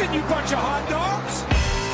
Attention, you bunch of hot dogs!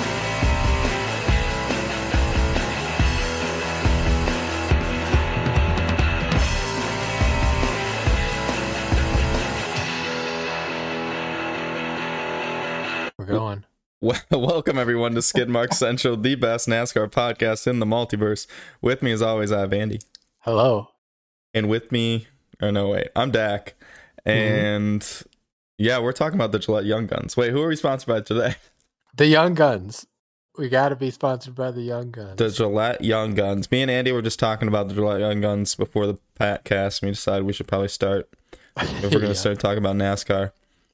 We're going. Welcome everyone to Skidmark Central, the best NASCAR podcast in the multiverse. With me as always, I have Andy. Hello. And with me, I'm Dak. And yeah, we're talking about the Gillette Young Guns. Wait, who are we sponsored by today? The Young Guns. We got to be sponsored by the Young Guns. The Gillette Young Guns. Me and Andy were just talking about the Gillette Young Guns before the podcast, and we decided we should probably start if we're going to start talking about NASCAR.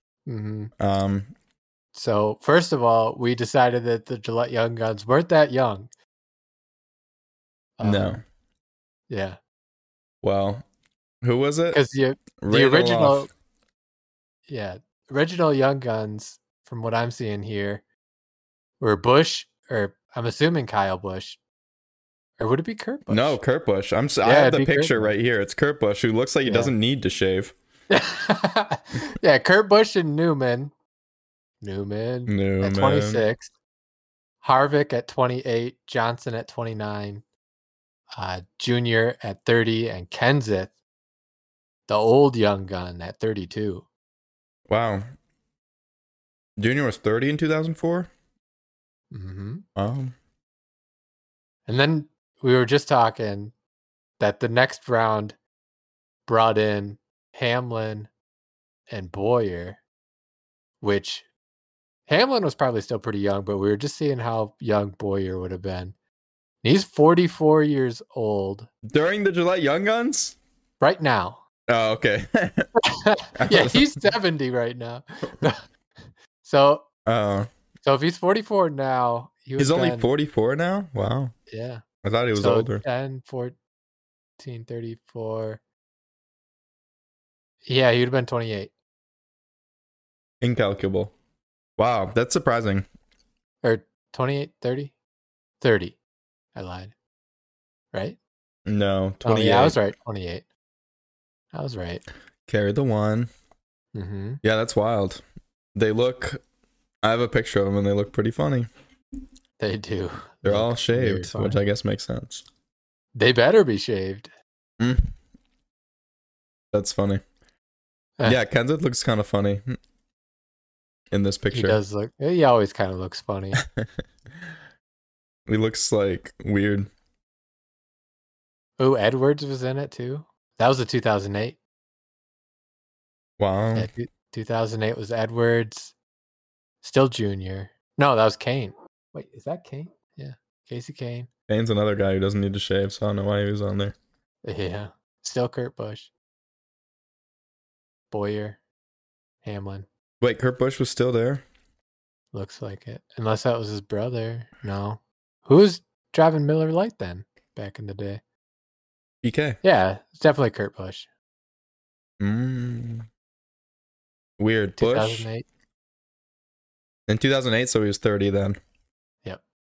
So, first of all, we decided that the Gillette Young Guns weren't that young. No. Yeah. Well, who was it? Because the original... Yeah. Original Young Guns, from what I'm seeing here, were Busch, or I'm assuming Kyle Busch. Or would it be Kurt Busch? No, Kurt Busch. I have the picture right here. It's Kurt Busch, who looks like he doesn't need to shave. Yeah, Kurt Busch and Newman at 26, Harvick at 28, Johnson at 29, Junior at 30, and Kenseth, the old young gun, at 32. Wow. Junior was 30 in 2004? Mm-hmm. Wow. And then we were just talking that the next round brought in Hamlin and Bowyer, which... Hamlin was probably still pretty young, but we were just seeing how young Bowyer would have been. He's 44 years old. During the Gillette Young Guns? Right now. Oh, okay. Yeah, he's 70 right now. So if he's 44 now... He's only 44 now? Wow. Yeah. I thought he was older. 10, 14, 34... Yeah, he would have been 28. Incalculable. Wow, that's surprising. Or 28, 30? 30. I lied. Right? No, 28. Oh, yeah, I was right. 28. I was right. Carry the one. Mm-hmm. Yeah, that's wild. They look... I have a picture of them, and they look pretty funny. They do. They're all shaved, which I guess makes sense. They better be shaved. That's funny. Yeah, Kenseth looks kind of funny in this picture. He does look... He always kind of looks funny. He looks like weird. Oh, Edwards was in it too. That was a 2008. Wow. Yeah, 2008 was Edwards. Still Junior. No, that was Kane. Wait, is that Kane? Yeah, Casey Kane. Kane's another guy who doesn't need to shave, so I don't know why he was on there. Yeah, still Kurt Busch. Bowyer. Hamlin. Wait, Kurt Busch was still there? Looks like it. Unless that was his brother. No. Who was driving Miller Lite then, back in the day? PK. Yeah, it's definitely Kurt Busch. Weird. 2008. Busch? In 2008, so he was 30 then. Yep.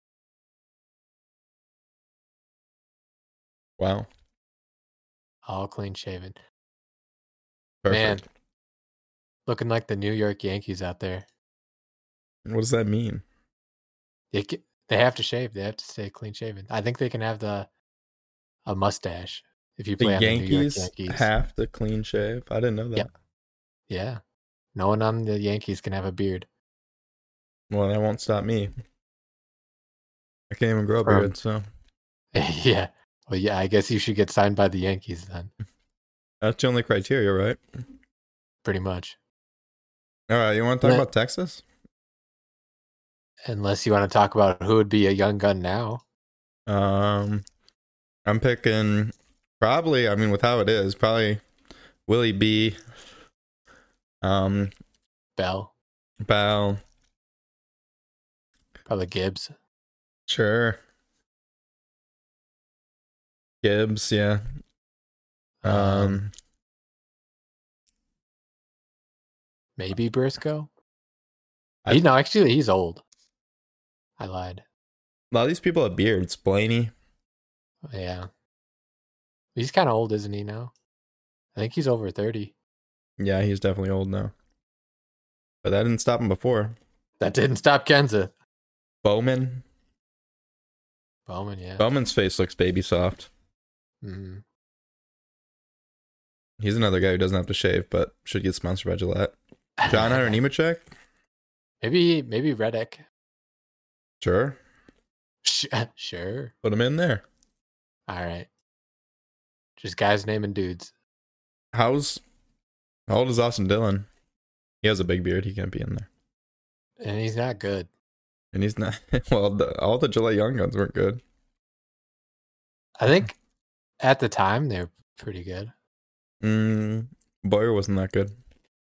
Wow. All clean shaven. Perfect. Man, looking like the New York Yankees out there. What does that mean? They have to shave. They have to stay clean shaven. I think they can have a mustache if you play on the New York Yankees. Have to clean shave? I didn't know that. Yeah. No one on the Yankees can have a beard. Well, that won't stop me. I can't even grow a beard, so. Yeah. Well, yeah, I guess you should get signed by the Yankees then. That's the only criteria, right? Pretty much. All right, you want to talk about Texas? Unless you want to talk about who would be a young gun now. I'm picking probably, with how it is, probably Willie B. Bell. Probably Gibbs. Sure. Gibbs, yeah. Maybe Briscoe. Actually, he's old. I lied. A lot of these people have beards. Blaney. Yeah. He's kind of old, isn't he now? I think he's over 30. Yeah, he's definitely old now. But that didn't stop him before. That didn't stop Kenseth. Bowman. Bowman, yeah. Bowman's face looks baby soft. Mm-hmm. He's another guy who doesn't have to shave, but should get sponsored by Gillette. John Hunter Nemechek? Maybe Reddick. Sure. Sure. Put him in there. All right. Just guys naming dudes. How old is Austin Dillon? He has a big beard. He can't be in there. And he's not good. And he's not. Well, all the Gillette Young Guns weren't good. I think at the time they were pretty good. Boyer wasn't that good.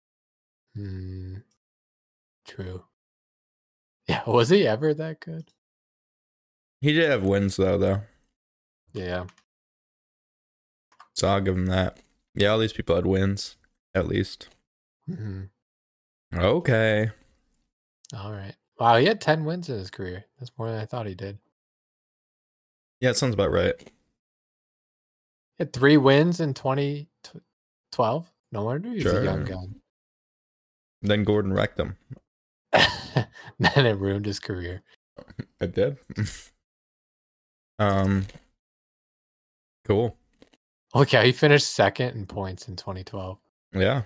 True. Yeah, was he ever that good? He did have wins though. Yeah. So I'll give him that. Yeah, all these people had wins, at least. Mm-hmm. Okay. All right. Wow, he had 10 wins in his career. That's more than I thought he did. Yeah, it sounds about right. He had 3 wins in 2012. No wonder he's a young gun. Then Gordon wrecked him. Then it ruined his career. It did. Cool. Okay, he finished second in points in 2012. Yeah.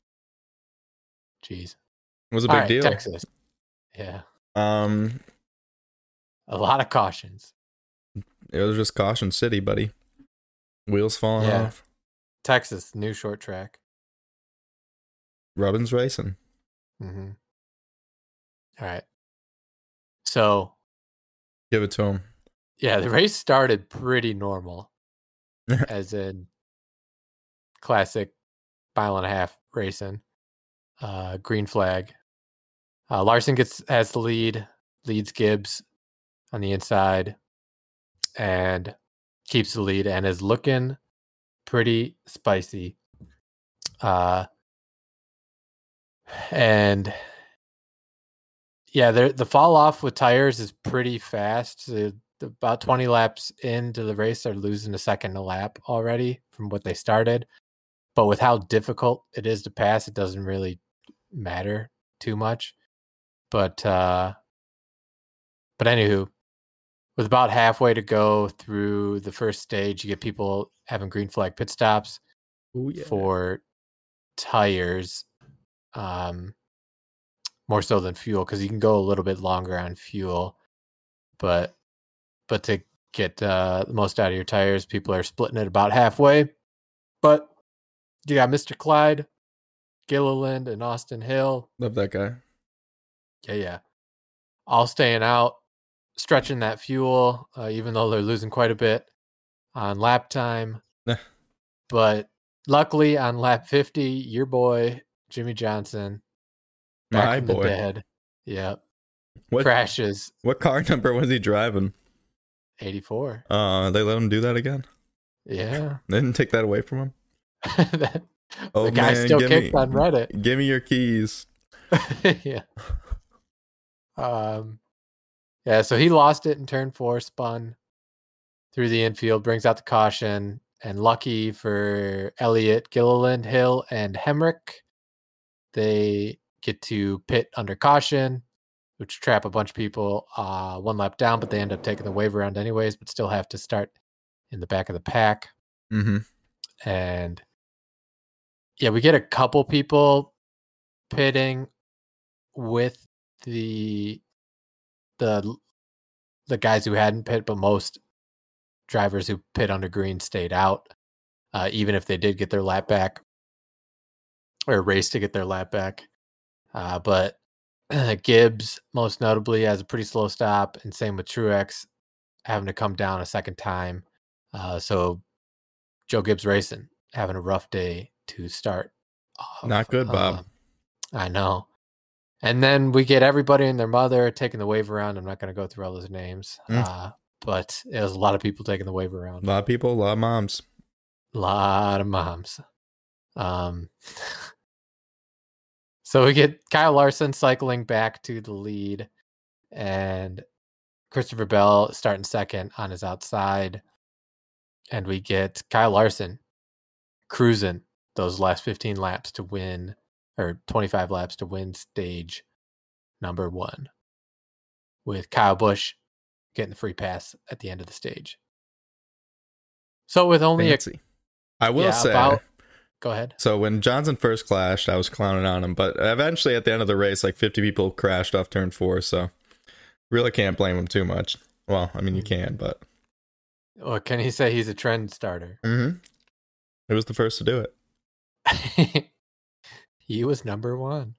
Jeez. It was a big deal. Texas. Yeah. A lot of cautions. It was just caution city, buddy. Wheels falling off. Texas, new short track. Robbins racing. Mm-hmm. All right. So. Give it to him. Yeah, the race started pretty normal. As in classic mile and a half racing. Green flag. Larson has the lead, leads Gibbs on the inside, and keeps the lead and is looking pretty spicy. And yeah, the fall off with tires is pretty fast. About 20 laps into the race, they're losing a second a lap already from what they started. But with how difficult it is to pass, it doesn't really matter too much. But anywho, with about halfway to go through the first stage, you get people having green flag pit stops for tires, more so than fuel, because you can go a little bit longer on fuel. But to get the most out of your tires, people are splitting it about halfway. But you got Mr. Clyde, Gilliland, and Austin Hill. Love that guy. Yeah. All staying out, stretching that fuel, even though they're losing quite a bit on lap time. But luckily on lap 50, your boy, Jimmy Johnson, back from the dead. Yep. Crashes. What car number was he driving? 84. They let him do that again? Yeah. They didn't take that away from him? The guy still kicked on Reddit. Give me your keys. Yeah. Yeah, so he lost it in turn 4, spun through the infield, brings out the caution, and lucky for Elliott, Gilliland, Hill, and Hemrick, they get to pit under caution, which trap a bunch of people 1 lap down, but they end up taking the wave around anyways, but still have to start in the back of the pack. Mm-hmm. And yeah, we get a couple people pitting with the guys who hadn't pit, but most drivers who pit under green stayed out, even if they did get their lap back or race to get their lap back. But Gibbs, most notably, has a pretty slow stop, and same with Truex, having to come down a second time. So Joe Gibbs Racing having a rough day to start off. Not good, Bob. I know. And then we get everybody and their mother taking the wave around. I'm not going to go through all those names, but it was a lot of people taking the wave around. A lot of people, a lot of moms. A lot of moms. So we get Kyle Larson cycling back to the lead, and Christopher Bell starting second on his outside. And we get Kyle Larson cruising those last 15 laps to win, or 25 laps to win stage number 1, with Kyle Busch getting the free pass at the end of the stage. So with only Fancy. I will say, go ahead. So when Johnson first crashed, I was clowning on him, but eventually at the end of the race, like 50 people crashed off turn 4, so really can't blame him too much. Well, I mean, you can, but... Well, can he say he's a trend starter? Mm-hmm. It was the first to do it. He was number 1.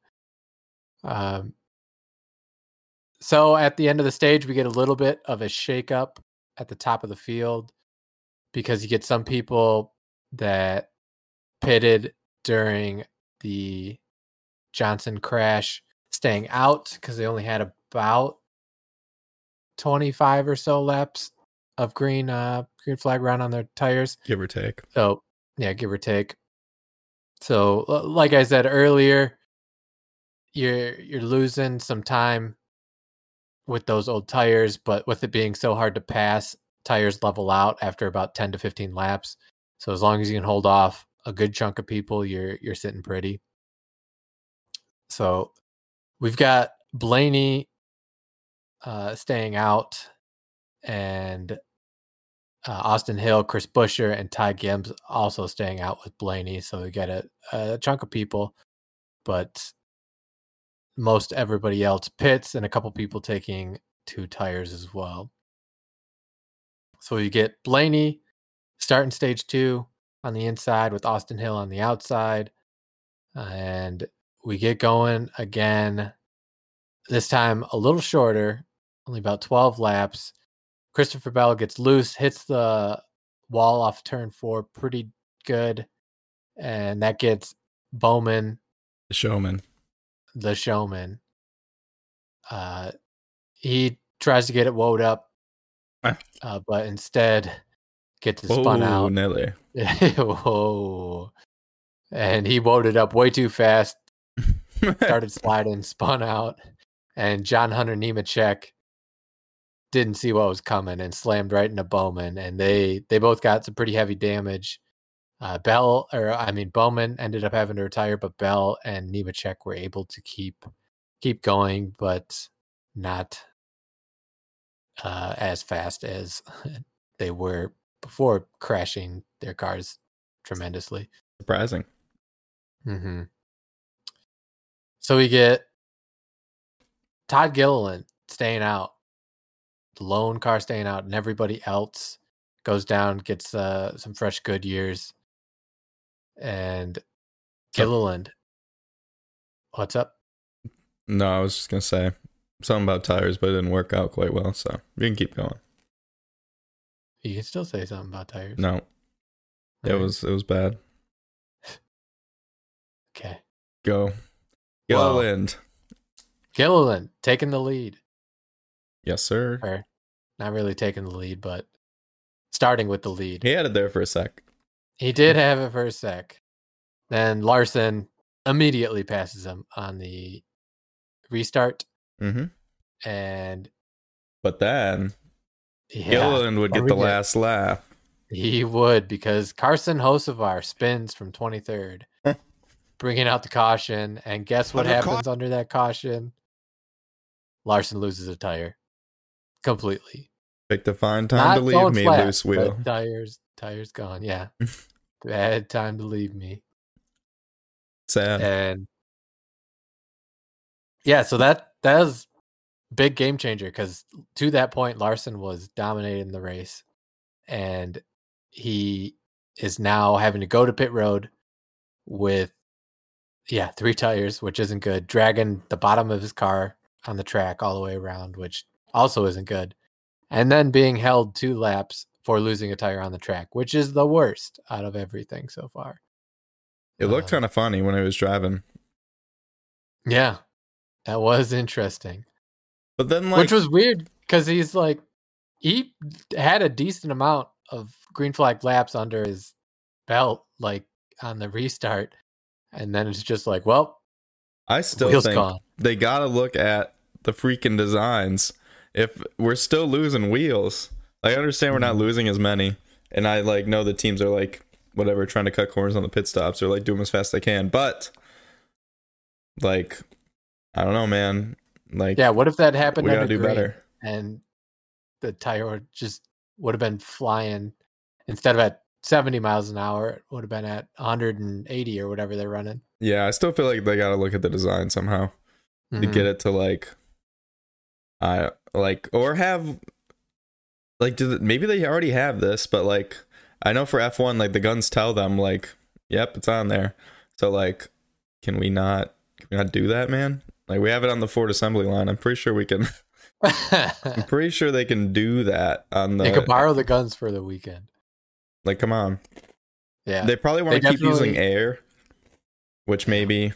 So at the end of the stage, we get a little bit of a shakeup at the top of the field because you get some people that pitted during the Johnson crash staying out because they only had about 25 or so laps of green flag run on their tires, give or take. So yeah, give or take. So like I said earlier, you're losing some time with those old tires, but with it being so hard to pass, tires level out after about 10 to 15 laps. So as long as you can hold off a good chunk of people, you're sitting pretty. So we've got Blaney staying out, and Austin Hill, Chris Buescher, and Ty Gibbs also staying out with Blaney. So we get a chunk of people, but most everybody else pits, and a couple people taking 2 tires as well. So you get Blaney starting stage 2 on the inside with Austin Hill on the outside. And we get going again, this time a little shorter, only about 12 laps. Christopher Bell gets loose, hits the wall off turn 4 pretty good. And that gets Bowman, The showman. He tries to get it woed up, but instead gets it spun out. Nelly. Whoa. And he woed it up way too fast, started sliding, spun out, and John Hunter Nemechek didn't see what was coming and slammed right into Bowman, and they both got some pretty heavy damage. Bowman ended up having to retire, but Bell and Nemechek were able to keep going, but not as fast as they were before crashing their cars tremendously. Surprising. Mm-hmm. So we get Todd Gilliland staying out, the lone car staying out, and everybody else goes down, gets some fresh Goodyears. And Gilliland, what's up? No, I was just gonna say something about tires, but it didn't work out quite well, so you can keep going. You can still say something about tires. No, it was bad. Okay, go Gilliland. Gilliland taking the lead. Yes, sir. Or not really taking the lead, but starting with the lead. He had it there for a sec. He did have it for a sec. Then Larson immediately passes him on the restart. Mm-hmm. But then Gilliland would get the last lap. He would, because Carson Hocevar spins from 23rd, bringing out the caution. And guess what happens under that caution? Larson loses a tire completely. Picked a fine time to leave me, loose wheel. Tires gone. Yeah. Bad time to leave me. Sad. And yeah, so that was big game changer, because to that point Larson was dominating the race, and he is now having to go to pit road with 3 tires, which isn't good, dragging the bottom of his car on the track all the way around, which also isn't good, and then being held 2 laps for losing a tire on the track, which is the worst out of everything so far. It looked kind of funny when he was driving. Yeah, that was interesting. But then, which was weird, because he had a decent amount of green flag laps under his belt, like on the restart, and then it's just like, well, I still think they got to look at the freaking designs. If we're still losing wheels, I understand we're not losing as many, and I know the teams are whatever, trying to cut corners on the pit stops, or do them as fast as they can, but I don't know, man. Like, yeah, what if that happened? We gotta do better. And the tire just would have been flying instead of at 70 miles an hour, it would have been at 180 or whatever they're running. Yeah, I still feel like they gotta look at the design somehow to get it to or have maybe they already have this, but like I know for F1, like the guns tell them like, yep, it's on there. So like, can we not do that, man? Like we have it on the Ford assembly line. I'm pretty sure we can. I'm pretty sure they can do that on the. They could borrow the guns for the weekend. Like, come on. Yeah, they probably want to keep using air, which maybe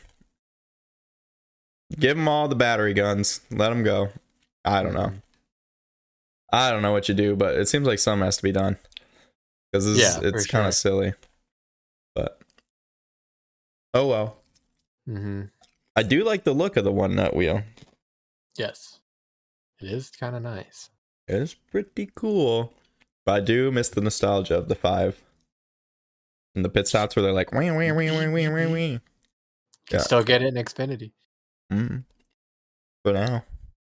give them all the battery guns. Let them go. I don't know. I don't know what you do, but it seems like something has to be done because it's kind of silly. But oh well. I do like the look of the one nut wheel. Yes, it is kind of nice. It is pretty cool, but I do miss the nostalgia of the 5 and the pit stops where they're like, wee, wee, wee, wee, wee, wee, wee. Can still get it in Xfinity. For now.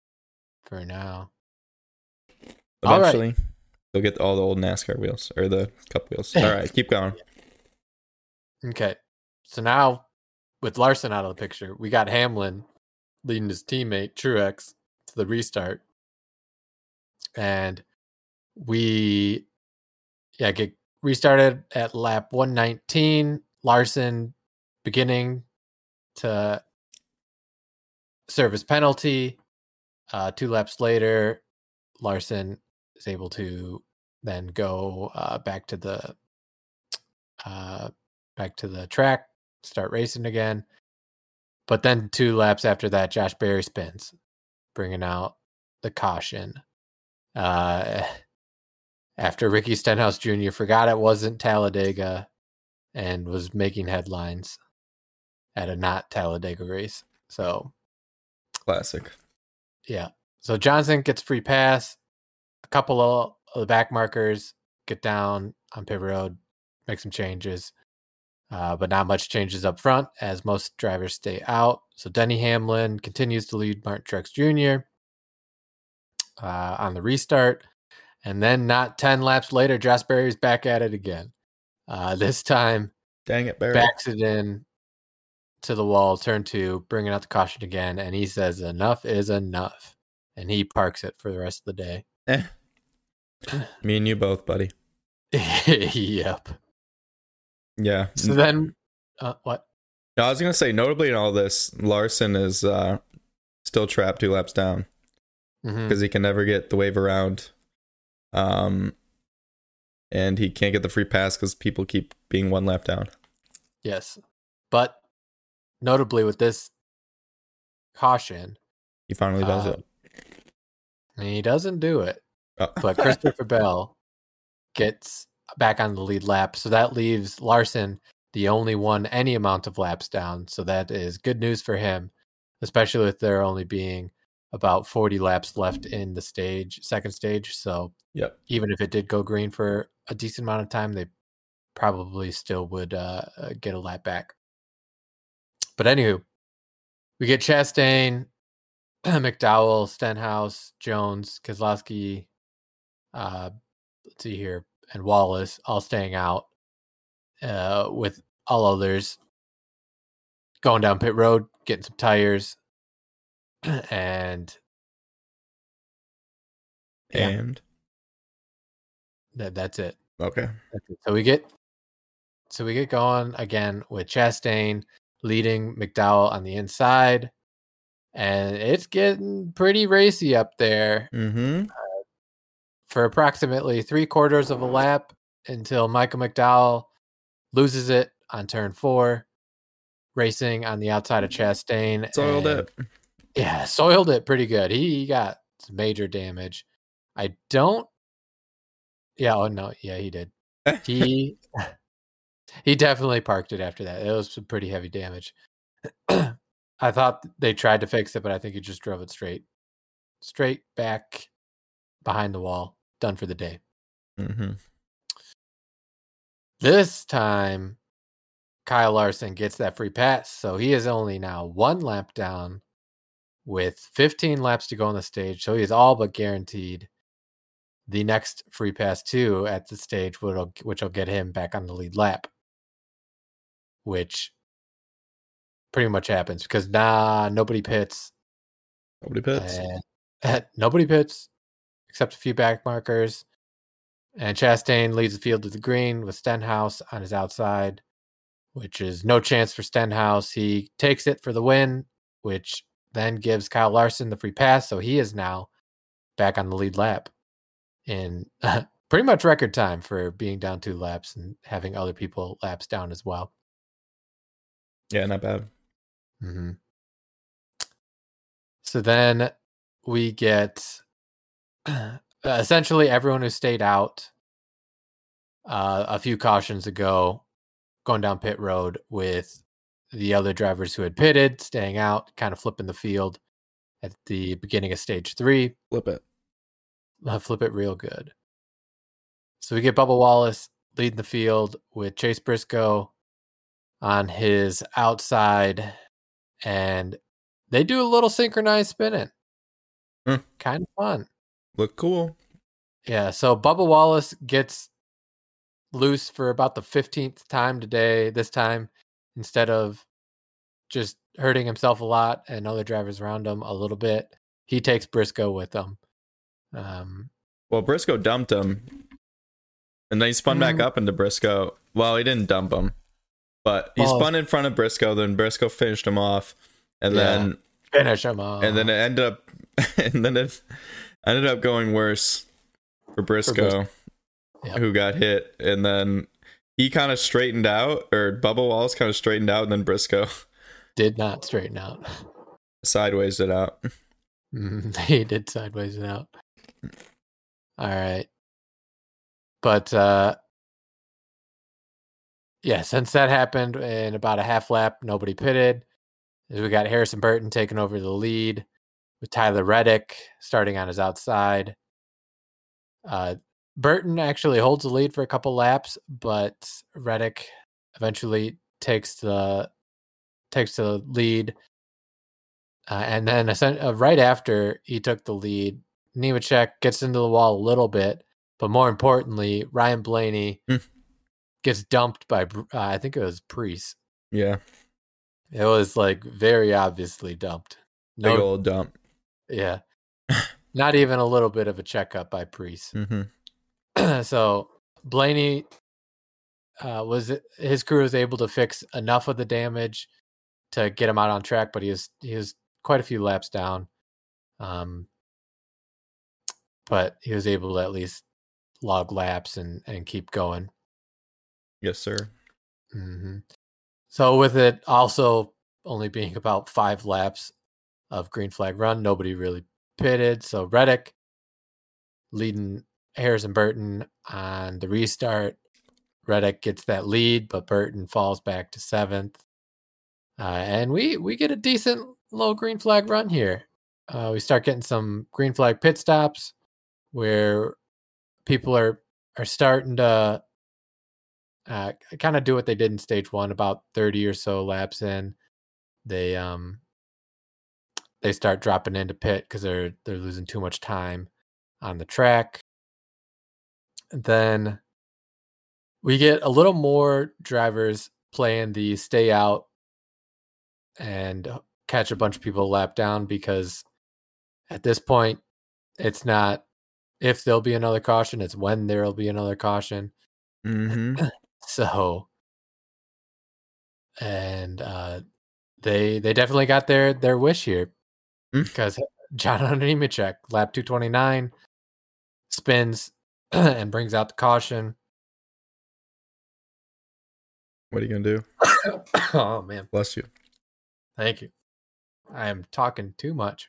Eventually, they'll get all the old NASCAR wheels or the Cup wheels. All right, keep going. Okay, so now with Larson out of the picture, we got Hamlin leading his teammate Truex to the restart, and we get restarted at lap 119. Larson beginning to serve his penalty. 2 laps later, Larson is able to then go back to the track, start racing again. But then 2 laps after that, Josh Berry spins, bringing out the caution. After Ricky Stenhouse Jr. forgot it wasn't Talladega and was making headlines at a not Talladega race. So classic. Yeah. So Johnson gets free pass. A couple of the back markers get down on pit road, make some changes. But not much changes up front as most drivers stay out. So Denny Hamlin continues to lead Martin Truex Jr. On the restart. And then not 10 laps later, Josh Berry's back at it again. This time, dang it, Berry backs it in to the wall, turn 2, bringing out the caution again. And he says, enough is enough. And he parks it for the rest of the day. Me and you both, buddy. Yep. Yeah. So then, what? No, I was going to say, notably in all this, Larson is still trapped 2 laps down because he can never get the wave around. And he can't get the free pass because people keep being 1 lap down. Yes. But notably with this caution, he finally does it. And he doesn't do it. But Christopher Bell gets back on the lead lap. So that leaves Larson the only one any amount of laps down. So that is good news for him, especially with there only being about 40 laps left in the second stage. So even if it did go green for a decent amount of time, they probably still would get a lap back. But anywho, we get Chastain, McDowell, Stenhouse, Jones, Keselowski, let's see here, and Wallace all staying out, with all others going down pit road, getting some tires, and that's it. Okay. So we get going again with Chastain leading McDowell on the inside, and it's getting pretty racy up there. For approximately 3/4 of a lap until Michael McDowell loses it on turn 4, racing on the outside of Chastain. Soiled it. Yeah, soiled it pretty good. He got some major damage. He did. He definitely parked it after that. It was some pretty heavy damage. I thought they tried to fix it, but I think he just drove it straight back behind the wall. Done for the day. This time, Kyle Larson gets that free pass, so he is only now 1 lap down with 15 laps to go on the stage. So he's all but guaranteed the next free pass 2 at the stage, which will get him back on the lead lap, which pretty much happens because nobody pits. Nobody pits. Nobody pits except a few back markers. And Chastain leads the field to the green with Stenhouse on his outside, which is no chance for Stenhouse. He takes it for the win, which then gives Kyle Larson the free pass. So he is now back on the lead lap in pretty much record time for being down 2 laps and having other people laps down as well. Yeah, not bad. Mm-hmm. So then we get essentially everyone who stayed out a few cautions ago going down pit road, with the other drivers who had pitted staying out, kind of flipping the field at the beginning of stage 3. Flip it Real good. So we get Bubba Wallace leading the field with Chase Briscoe on his outside, and they do a little synchronized spinning. Kind of fun. Look cool. Yeah, so Bubba Wallace gets loose for about the 15th time today. This time, instead of just hurting himself a lot and other drivers around him a little bit, he takes Briscoe with him. Well, Briscoe dumped him, and then he spun back up into Briscoe. Well, he didn't dump him, but he spun in front of Briscoe. Then Briscoe finished him off, and then finish him off. And then it ended up going worse for Briscoe, who got hit, and then he kind of straightened out, or Bubba Wallace kind of straightened out, and then Briscoe did not straighten out. Sideways it out. He did sideways it out. All right. But since that happened in about a half lap, nobody pitted. We got Harrison Burton taking over the lead with Tyler Reddick starting on his outside. Burton actually holds the lead for a couple laps, but Reddick eventually takes the lead. And then right after he took the lead, Nemechek gets into the wall a little bit, but more importantly, Ryan Blaney gets dumped by, I think it was Preece. Yeah. It was like very obviously dumped. Big old dump. Yeah. Not even a little bit of a checkup by Preece. Mm-hmm. So Blaney, his crew was able to fix enough of the damage to get him out on track, but he was quite a few laps down. But he was able to at least log laps and keep going. Yes, sir. Mm-hmm. So with it also only being about 5 laps of green flag run, nobody really pitted. So Reddick leading Harrison Burton on the restart. Reddick gets that lead, but Burton falls back to 7th. And we get a decent low green flag run here. We start getting some green flag pit stops where people are starting to kind of do what they did in stage 1. About 30 or so laps in, they start dropping into pit because they're losing too much time on the track. And then we get a little more drivers playing the stay out and catch a bunch of people lap down, because at this point it's not if there'll be another caution, it's when there'll be another caution. Mm-hmm. So, and they definitely got their wish here, because John Nemechek, lap 229, spins and brings out the caution. What are you gonna do? Oh man, bless you. Thank you. I am talking too much.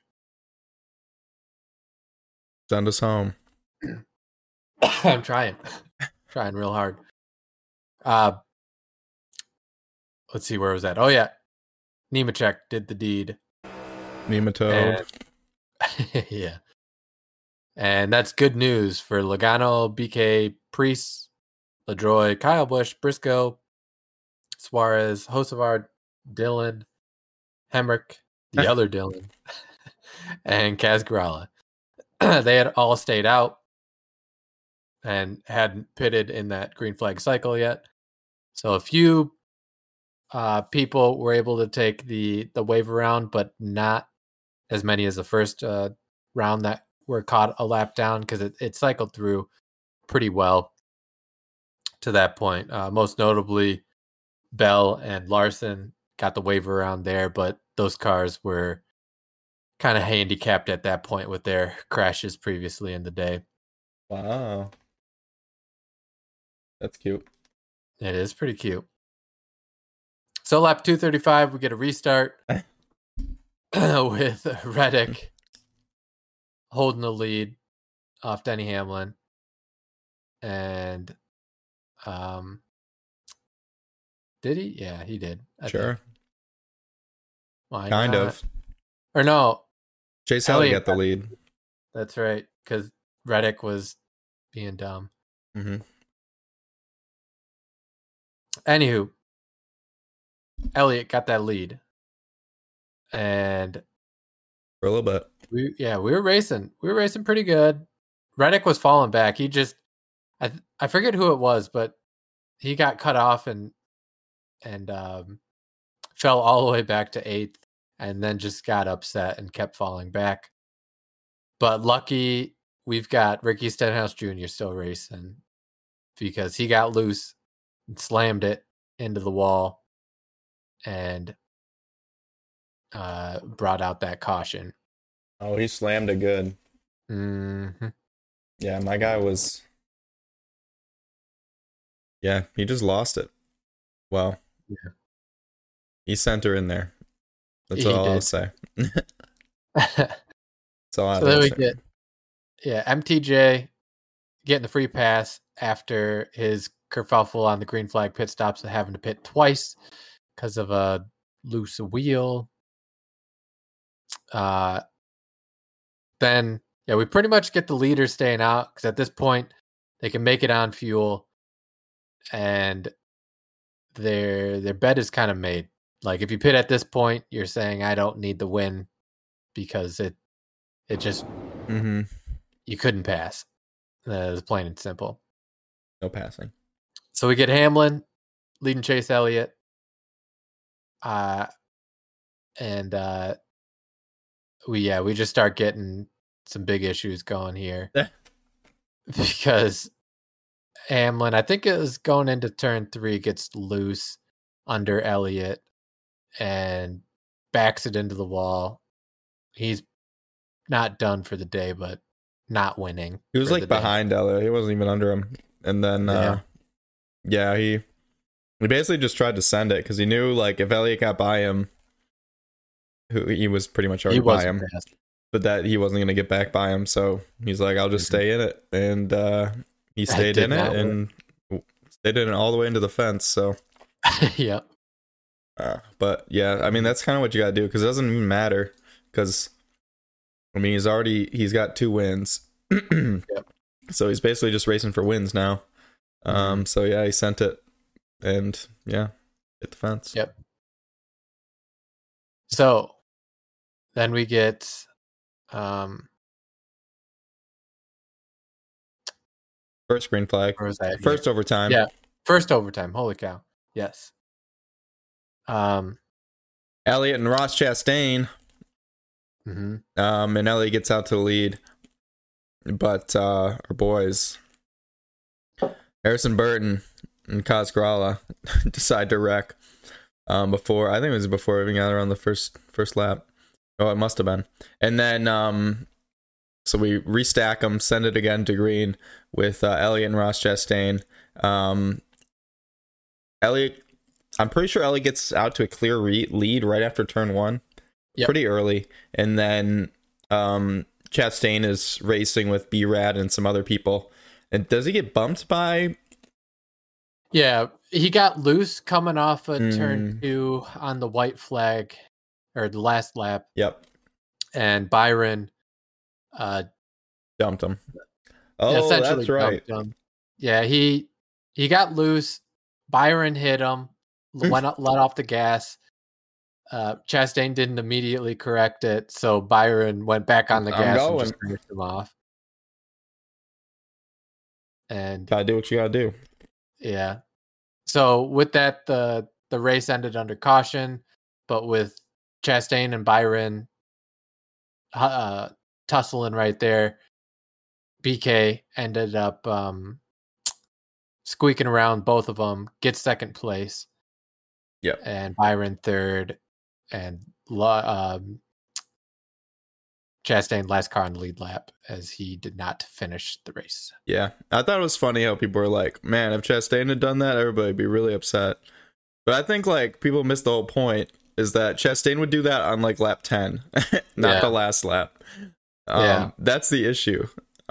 Send us home. I'm trying real hard. Let's see, where was that? Oh yeah, Nemechek did the deed. Nematode. Yeah, and that's good news for Logano, BK, Preece, LaDroy, Kyle Busch, Briscoe, Suarez, Hocevar, Dylan, Hemrick, the other Dylan, and Kaz Grala. They had all stayed out and hadn't pitted in that green flag cycle yet. So a few people were able to take the wave around, but not as many as the first round that were caught a lap down, because it cycled through pretty well to that point. Most notably, Bell and Larson got the wave around there, but those cars were kind of handicapped at that point with their crashes previously in the day. Wow. That's cute. It is pretty cute. So lap 235, we get a restart with Reddick holding the lead off Denny Hamlin. And did he? Yeah, he did. I Sure. think. Why Kind not? of. Or no. Chase Elliott got the lead. That's right, because Reddick was being dumb. Mm-hmm. Anywho, Elliott got that lead. And For a little bit. we were racing. We were racing pretty good. Reddick was falling back. He just, I forget who it was, but he got cut off and fell all the way back to 8th, and then just got upset and kept falling back. But lucky we've got Ricky Stenhouse Jr. still racing, because he got loose and slammed it into the wall and brought out that caution. Oh, he slammed it good. Mm-hmm. Yeah, my guy was... Yeah, he just lost it. Well, yeah. He sent her in there. That's all I'll say. That's all I So then we get, MTJ getting the free pass after his kerfuffle on the green flag pit stops and having to pit twice because of a loose wheel. Then, we pretty much get the leaders staying out, because at this point they can make it on fuel, and their bet is kind of made. Like, if you pit at this point, you're saying I don't need the win, because it just you couldn't pass. It's plain and simple. No passing. So we get Hamlin leading Chase Elliott, and we just start getting some big issues going here because Hamlin, I think it was going into turn 3, gets loose under Elliott and backs it into the wall. He's not done for the day, but not winning. He was like behind Elliott. He wasn't even under him. And then, he basically just tried to send it because he knew, like, if Elliott got by him, he was pretty much already by him, but that he wasn't going to get back by him. So he's like, I'll just stay in it. And he stayed in it and stayed in it all the way into the fence. So, yeah. But yeah, I mean, that's kind of what you got to do, because it doesn't even matter, because I mean, he's got 2 wins. Yep. So he's basically just racing for wins now. So yeah, he sent it and hit the fence. Yep. So then we get first green flag. First overtime. Yeah. First overtime. Holy cow. Yes. Elliott and Ross Chastain. And Elliott gets out to the lead. But our boys, Harrison Burton and Kaz Grala, decide to wreck before we even got around the first lap. Oh, it must have been. And then so we restack them, send it again to green with Elliott and Ross Chastain. Elliott, I'm pretty sure Elliott gets out to a clear lead right after turn 1. Yep. Pretty early. And then Chastain is racing with B-Rad and some other people. And does he get bumped by? Yeah, he got loose coming off of turn 2 on the white flag, or the last lap. Yep. And Byron dumped him. Oh, that's right. Yeah, he got loose. Byron hit him, let off the gas. Chastain didn't immediately correct it, so Byron went back on the gas and just finished him off. And gotta do what you gotta do. Yeah. So with that, the race ended under caution, but with Chastain and Byron tussling right there, BK ended up squeaking around both of them, gets second place. Yep. And Byron third, and Chastain last car on the lead lap, as he did not finish the race. Yeah, I thought it was funny how people were like, man, if Chastain had done that, everybody would be really upset. But I think like people missed the whole point, is that Chastain would do that on like lap 10, not the last lap. That's the issue.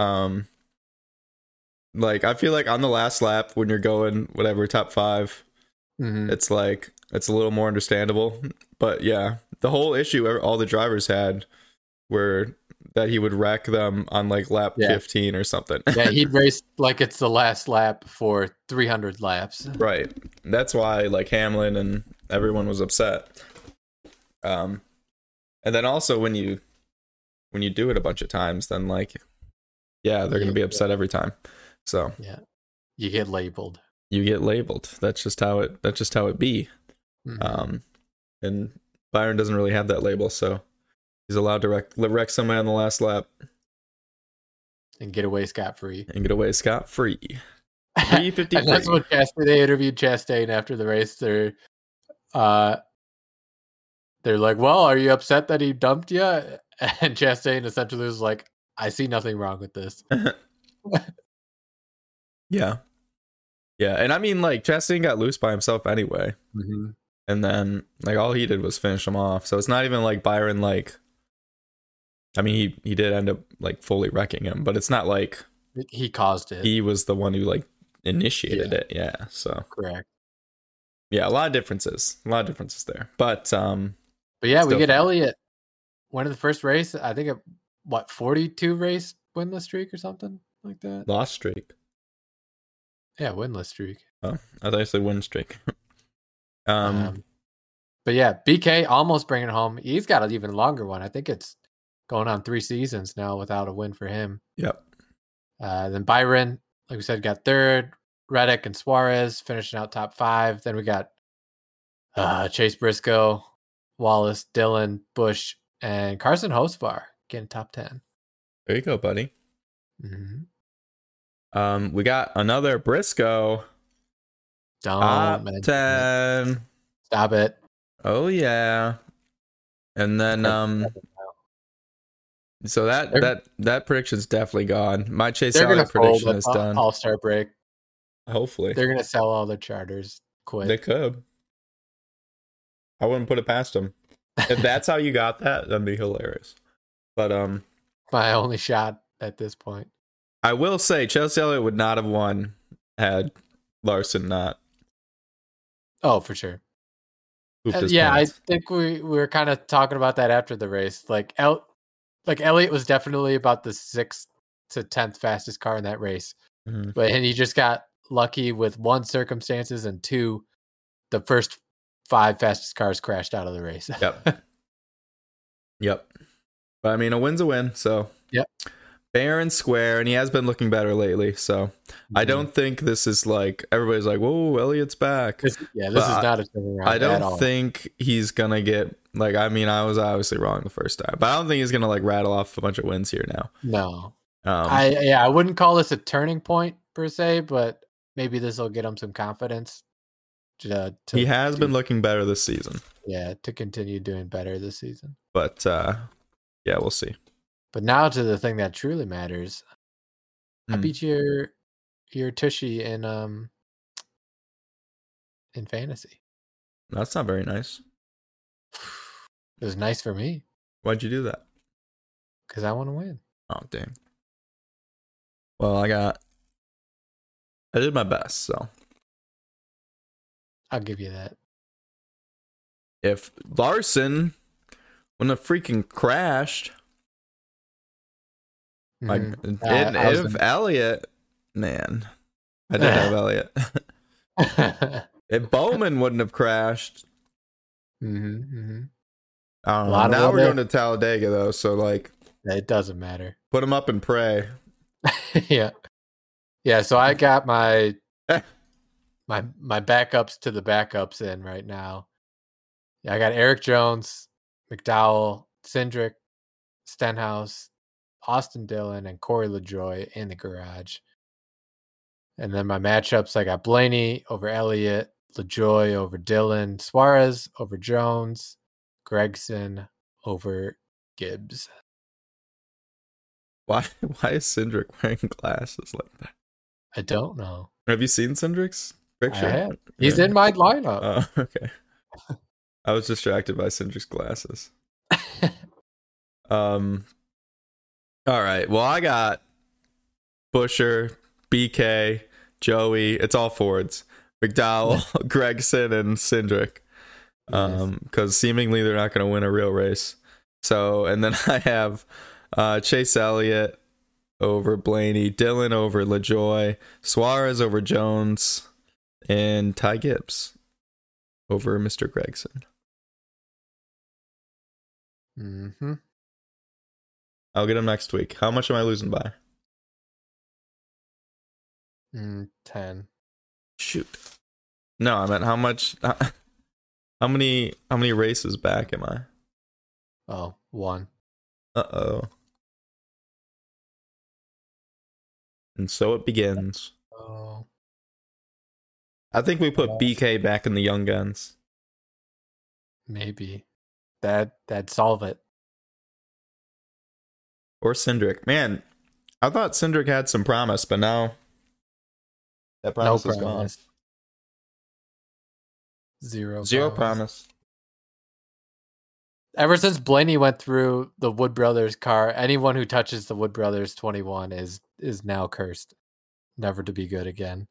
Like I feel like on the last lap when you're going whatever top 5, it's like it's a little more understandable. But yeah, the whole issue all the drivers had were that he would wreck them on like lap 15 or something. Yeah, he'd race like it's the last lap for 300 laps. Right. That's why like Hamlin and everyone was upset. And then also when you do it a bunch of times, then like they're gonna be upset every time. So yeah, you get labeled. That's just how it be. And Byron doesn't really have that label, so he's allowed to wreck somebody on the last lap and get away scot-free. 353. And that's what they interviewed Chastain after the race. They're like, well, are you upset that he dumped you? And Chastain essentially was like, I see nothing wrong with this. Yeah. And I mean, like, Chastain got loose by himself anyway. And then, like, all he did was finish him off. So it's not even like Byron, like, I mean, he did end up, like, fully wrecking him, but it's not like he caused it. He was the one who, like, initiated it. Yeah. So, correct. Yeah, a lot of differences there. But yeah, we get Elliott winning the first race. I think 42 race winless streak or something like that. Lost streak. Yeah, winless streak. Oh, I thought you said win streak. But yeah, BK almost bringing it home. He's got an even longer one. I think it's going on 3 seasons now without a win for him. Yep. Then Byron, like we said, got third. Reddick and Suarez finishing out top 5. Then we got Chase Briscoe, Wallace, Dillon, Busch, and Carson Hocevar getting top 10. There you go, buddy. We got another Briscoe. Top 10. Stop it. Oh yeah. And then so that prediction's definitely gone. My Chase Elliott prediction is done. All-Star break. Hopefully. They're gonna sell all their charters quick. They could. I wouldn't put it past them. If that's how you got that'd be hilarious. But my only shot at this point. I will say Chase Elliott would not have won had Larson not. Oh, for sure. I think we were kind of talking about that after the race. Like Elliott was definitely about the 6th to 10th fastest car in that race, but he just got lucky with 1, circumstances, and 2, the first 5 fastest cars crashed out of the race. Yep. But I mean, a win's a win. So yep. Fair and square, and he has been looking better lately. So I don't think this is like everybody's like, "Whoa, Elliott's back." This is not a turnaround. I don't think he's gonna get like. I mean, I was obviously wrong the first time, but I don't think he's gonna like rattle off a bunch of wins here now. No, I wouldn't call this a turning point per se, but maybe this will get him some confidence. He has been looking better this season. Yeah, to continue doing better this season. But yeah, we'll see. But now to the thing that truly matters. I beat your Tushy in fantasy. That's not very nice. It was nice for me. Why'd you do that? Because I want to win. Oh, dang. Well, I did my best, so. I'll give you that. If Larson wouldn't have freaking crashed... if Elliott, man, I did have Elliott. If Bowman wouldn't have crashed, I don't know. Now we're going to Talladega though, so like it doesn't matter. Put them up and pray. Yeah. So I got my backups to the backups in right now. Yeah, I got Eric Jones, McDowell, Cindric, Stenhouse, Austin Dillon, and Corey LaJoie in the garage. And then my matchups, I got Blaney over Elliott, LaJoie over Dillon, Suarez over Jones, Gregson over Gibbs. Why is Cindric wearing glasses like that? I don't know. Have you seen Cindric's picture? I have. He's in my lineup. Oh, okay. I was distracted by Cindric's glasses. All right. Well, I got Busher, BK, Joey. It's all Fords. McDowell, Gregson, and Cindric. Because seemingly they're not going to win a real race. So, and then I have Chase Elliott over Blaney, Dillon over LaJoie, Suarez over Jones, and Ty Gibbs over Mr. Gregson. I'll get him next week. How much am I losing by? 10. Shoot. No, I meant how much. How many races back am I? Oh, 1. Uh-oh. And so it begins. Oh. I think we put BK back in the young guns. Maybe. That'd solve it. Or Cindric. Man, I thought Cindric had some promise, but now that promise is gone. Zero promise. Ever since Blaney went through the Wood Brothers car, anyone who touches the Wood Brothers 21 is now cursed, never to be good again.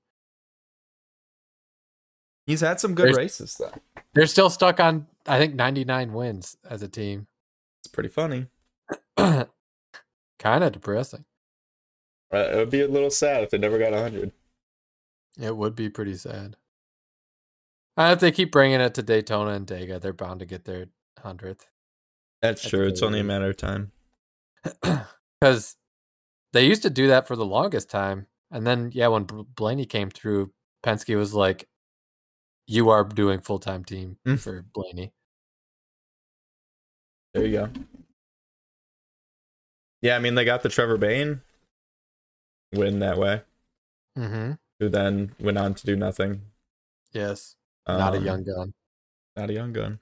He's had some good races, though. They're still stuck on, I think, 99 wins as a team. It's pretty funny. Kind of depressing. It would be a little sad if they never got 100. It would be pretty sad. If they keep bringing it to Daytona and Dega, they're bound to get their 100th. That's true. It's only a matter of time. Because they used to do that for the longest time. And then, when Blaney came through, Penske was like, you are doing full-time team for Blaney. There you go. Yeah, I mean, they got the Trevor Bayne win that way. Who then went on to do nothing. Yes. Not a young gun. Not a young gun.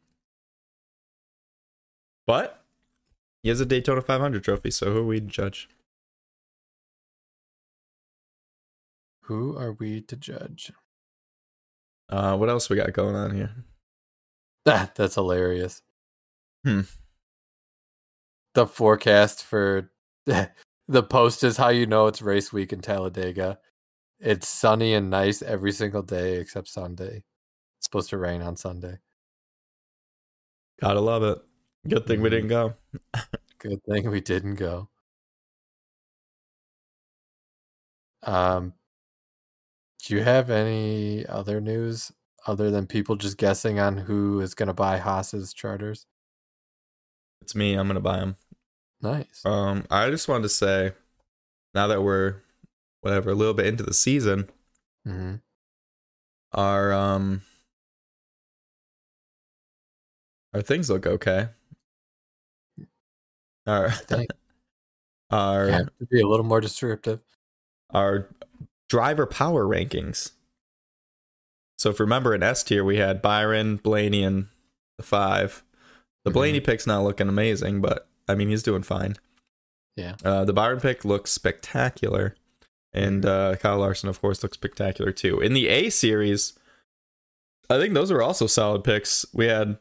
But he has a Daytona 500 trophy, so who are we to judge? Who are we to judge? What else we got going on here? That's hilarious. The forecast for the post is how you know it's race week in Talladega. It's sunny and nice every single day except Sunday. It's supposed to rain on Sunday. Gotta love it. Good thing we didn't go. Good thing we didn't go. Do you have any other news other than people just guessing on who is going to buy Haas's charters? It's me. I'm going to buy them. Nice. I just wanted to say, now that we're a little bit into the season, our things look okay. To be a little more descriptive. Our driver power rankings. So if you remember in S tier we had Byron, Blaney, and the 5. The Blaney pick's not looking amazing, but I mean he's doing fine. Yeah. The Byron pick looks spectacular. And Kyle Larson, of course, looks spectacular too. In the A series, I think those were also solid picks. We had,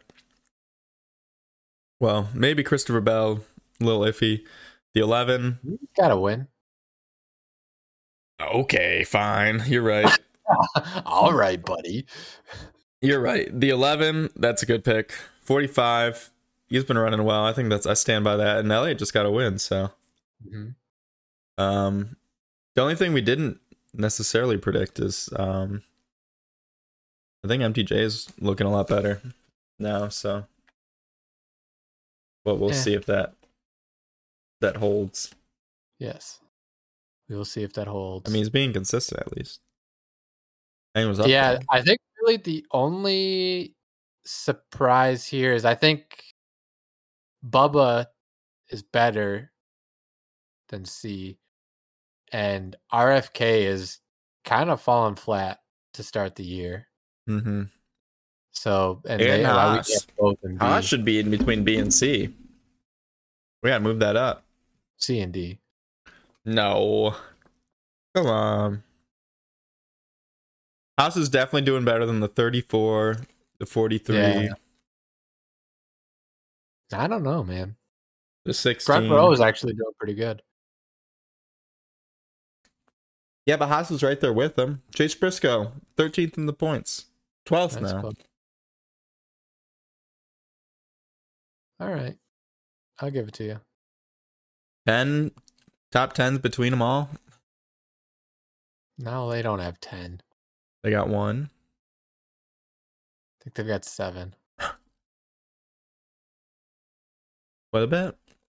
well, maybe Christopher Bell, a little iffy. The 11. You gotta win. Okay, fine. You're right. All right, buddy. You're right. The 11, that's a good pick. 45, he's been running well. I think I stand by that. And Elliott just got to win, so. The only thing we didn't necessarily predict is I think MTJ is looking a lot better. now, so but we'll see if that holds. Yes. We will see if that holds. I mean, he's being consistent at least. And he was up yeah, there. I think really the only surprise here is I think Bubba is better than C, and RFK is kind of fallen flat to start the year. Mm-hmm. So and Haas. Haas should be in between B and C. We gotta move that up. C and D. No. Come on. Haas is definitely doing better than the 34, the 43. Yeah. I don't know, man. The 16. Front row is actually doing pretty good. Yeah, but Haas is right there with him. Chase Briscoe, 13th in the points. 12th That's now. Cool. All right. I'll give it to you. 10 top 10s between them all? No, they don't have 10. They got 1. I think they've got 7. What a bet?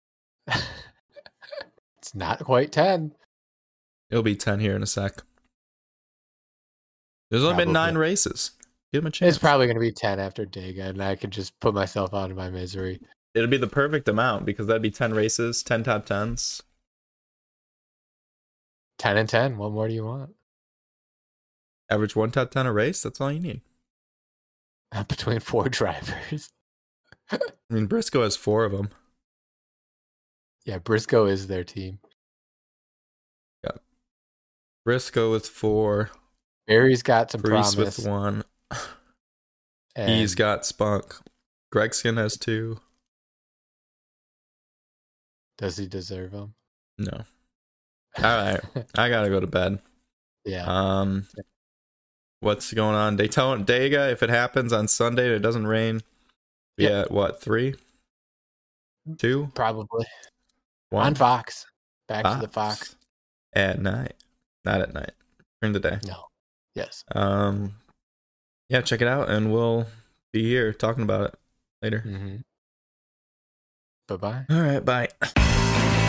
It's not quite 10. It'll be 10 here in a sec. There's only been 9 races. Give him a chance. It's probably going to be 10 after Dega, and I can just put myself out of my misery. It'll be the perfect amount because that'd be 10 races, 10 top 10s. 10 and 10. What more do you want? Average 1 top 10 a race. That's all you need. Between 4 drivers. I mean, Briscoe has 4 of them. Yeah, Briscoe is their team. Yeah. Briscoe with 4. Barry's got some Brees promise. With 1. He's got Spunk. Gregskin has 2. Does he deserve them? No. All right. I gotta go to bed. Yeah. What's going on? Dega, if it happens on Sunday and it doesn't rain, be at what, 3? 2? Probably. 1? On Fox. Back to the Fox. At night. Not at night. During the day. No. Yes. Yeah, check it out and we'll be here talking about it later. Mm-hmm. Bye-bye. All right, bye.